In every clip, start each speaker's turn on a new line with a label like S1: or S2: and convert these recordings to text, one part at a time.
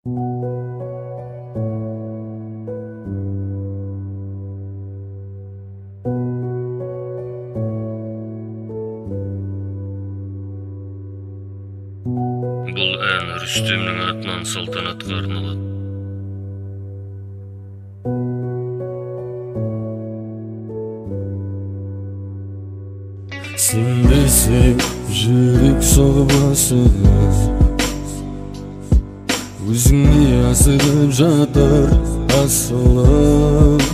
S1: Бұл ән Рүстемнің атынан салтанатқа арналады.
S2: Сен десең жүрек соғбасыз, өзіңе асығып жатыр асылым.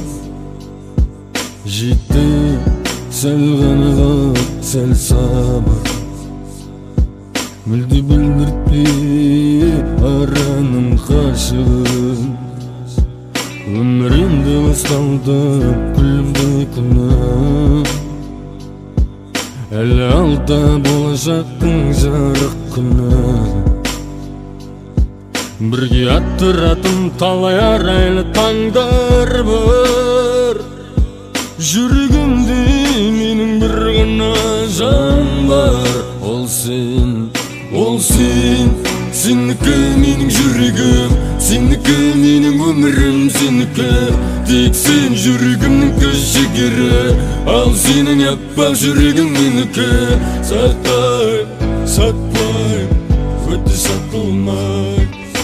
S2: Жетті сәл ғанығып сәл сабыр, мүлде білдіртпей араның қашығын. Өмірімді басталдым күлімді күнім, әлі алда болашақтың жарық күні. Бірге аттыратын талай арайлы таңдар бар, жүрегімде менің бір ғана жан бар. Ол сен, сенікі менің жүрегім, сенікі менің өмірім, сенікі тек сен жүрегімнің көшігері. Ал сенің аппақ жүрегің менікі. Сатпай, өте сатылмай.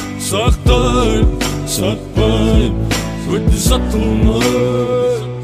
S2: Сатпай, өте сатылмай.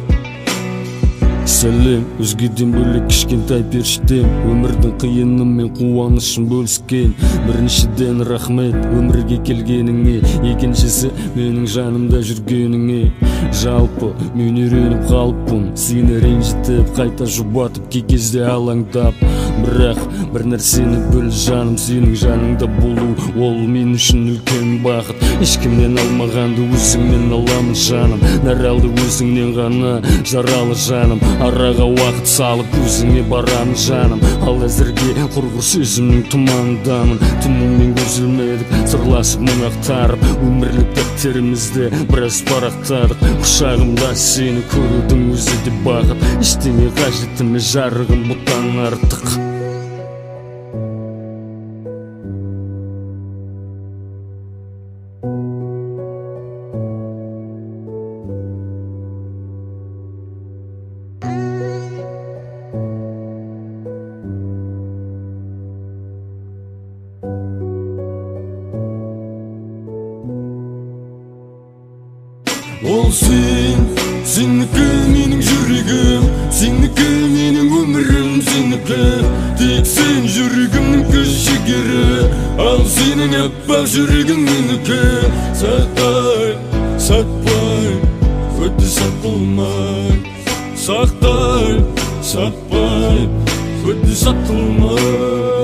S2: Сәлем, өзгеден бөлек кішкентай періштем, өмірдің қиыны мен қуанышын бөліскен. Біріншіден рахмет өмірге келгеніңе, екіншісі менің жанымда жүргеніңе. Жалпы мен үйреніп қалыппын сені ренжітіп, қайта жұбатып, кей кезде алаңдап. Бірақ бір нәрсені біл жаным, сенің жаныңда болу, ол мен үшін үлкен бақыт. Ешкімнен алмағанды өзіңнен аламын жаным, нәралды өзіңнен ғана жаралы жаным. Араға уақыт салып өзіңе барамын жаным, ал әзірге құрғыр сөзімнің тұманындамын. Түніңмен көзілмедік, сырласып мұң ақтарып, өмірлік дәптерімізді біраз парақтадық. Құшағымда сені көрудің өзі де бақыт, ештеңе қажет емес жарығым бұдан артық. Ол сен, сенікі менің жүрегім, сенікі менің өмірім, сенікі тек сен жүрегімнің көшігері. Ал сенің аппақ жүрегің менікі. Сатпай, өте сатылмай. Сатпай, өте сатылмай.